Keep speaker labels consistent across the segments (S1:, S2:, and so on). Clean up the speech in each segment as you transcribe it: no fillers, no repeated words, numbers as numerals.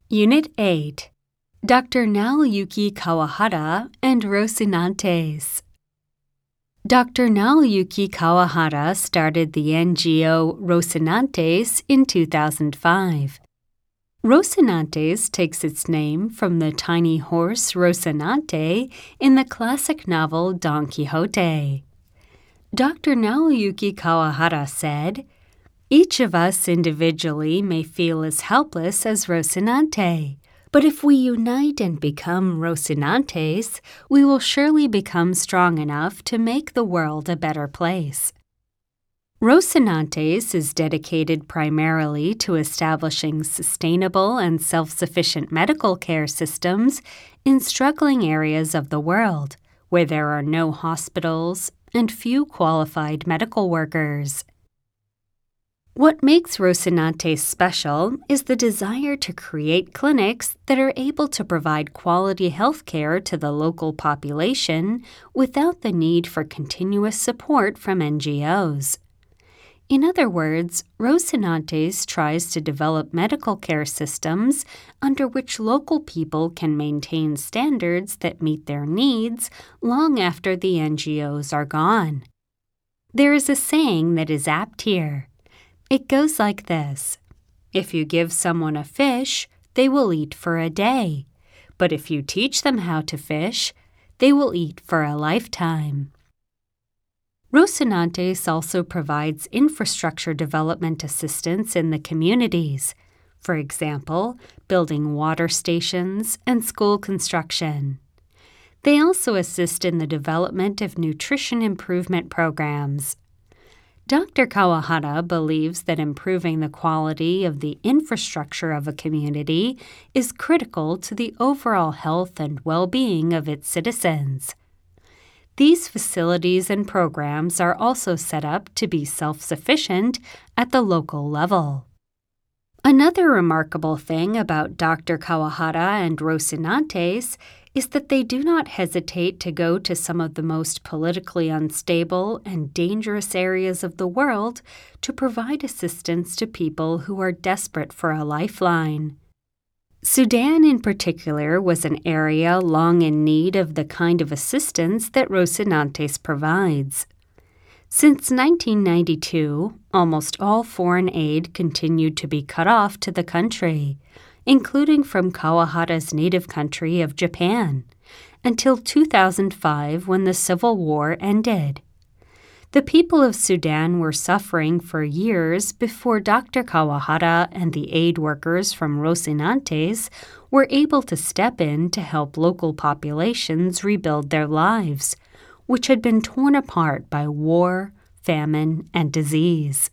S1: Unit 8. Dr. Naoyuki Kawahara and Rocinantes. Dr. Naoyuki Kawahara started the NGO Rocinantes in 2005. Rocinantes takes its name from the tiny horse Rocinante in the classic novel Don Quixote. Dr. Naoyuki Kawahara said, "Each of us individually may feel as helpless as Rocinante, but if we unite and become Rocinantes, we will surely become strong enough to make the world a better place." Rocinantes is dedicated primarily to establishing sustainable and self-sufficient medical care systems in struggling areas of the world, where there are no hospitals and few qualified medical workers. What makes Rocinantes special is the desire to create clinics that are able to provide quality health care to the local population without the need for continuous support from NGOs. In other words, Rocinantes tries to develop medical care systems under which local people can maintain standards that meet their needs long after the NGOs are gone. There is a saying that is apt here. It goes like this: if you give someone a fish, they will eat for a day. But if you teach them how to fish, they will eat for a lifetime. Rocinantes also provides infrastructure development assistance in the communities, for example, building water stations and school construction. They also assist in the development of nutrition improvement programs. Dr. Kawahara believes that improving the quality of the infrastructure of a community is critical to the overall health and well-being of its citizens. These facilities and programs are also set up to be self-sufficient at the local level. Another remarkable thing about Dr. Kawahara and Rocinantes is that they do not hesitate to go to some of the most politically unstable and dangerous areas of the world to provide assistance to people who are desperate for a lifeline. Sudan in particular was an area long in need of the kind of assistance that Rocinantes provides. Since 1992, almost all foreign aid continued to be cut off to the country, including from Kawahara's native country of Japan, until 2005 when the civil war ended. The people of Sudan were suffering for years before Dr. Kawahara and the aid workers from Rocinantes were able to step in to help local populations rebuild their lives, which had been torn apart by war, famine, and disease.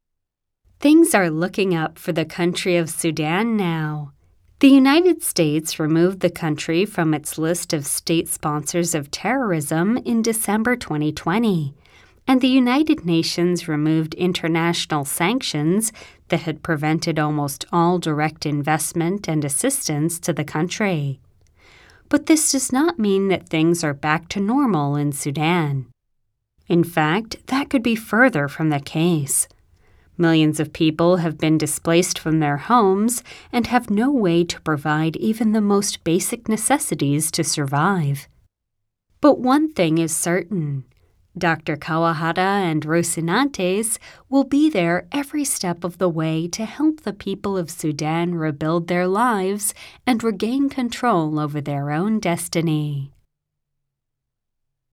S1: Things are looking up for the country of Sudan now. The United States removed the country from its list of state sponsors of terrorism in December 2020, and the United Nations removed international sanctions that had prevented almost all direct investment and assistance to the country. But this does not mean that things are back to normal in Sudan. In fact, that could be further from the case. Millions of people have been displaced from their homes and have no way to provide even the most basic necessities to survive. But one thing is certain: Dr. Kawahara and Rocinantes will be there every step of the way to help the people of Sudan rebuild their lives and regain control over their own destiny.